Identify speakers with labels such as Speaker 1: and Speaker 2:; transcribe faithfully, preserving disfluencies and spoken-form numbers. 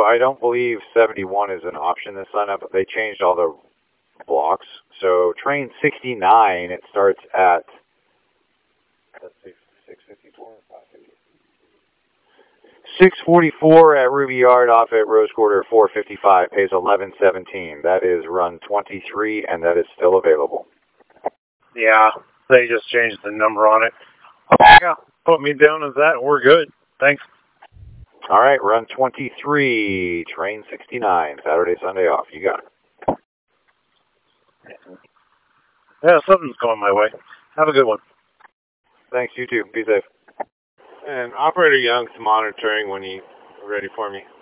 Speaker 1: I don't believe seventy-one is an option to sign up, but they changed all the blocks. So train sixty-nine, it starts at, let's see, six fifty-four, six forty-four at Ruby Yard, off at Rose Quarter, four fifty-five, pays eleven seventeen. That is run twenty-three, and that is still available.
Speaker 2: Yeah, they just changed the number on it. Yeah, put me down as that. We're good. Thanks.
Speaker 1: All right, run twenty-three, train sixty-nine, Saturday, Sunday off. You got it.
Speaker 2: Yeah, something's going my way. Have a good one.
Speaker 1: Thanks, you too. Be safe.
Speaker 3: And Operator Young's monitoring when you're ready for me.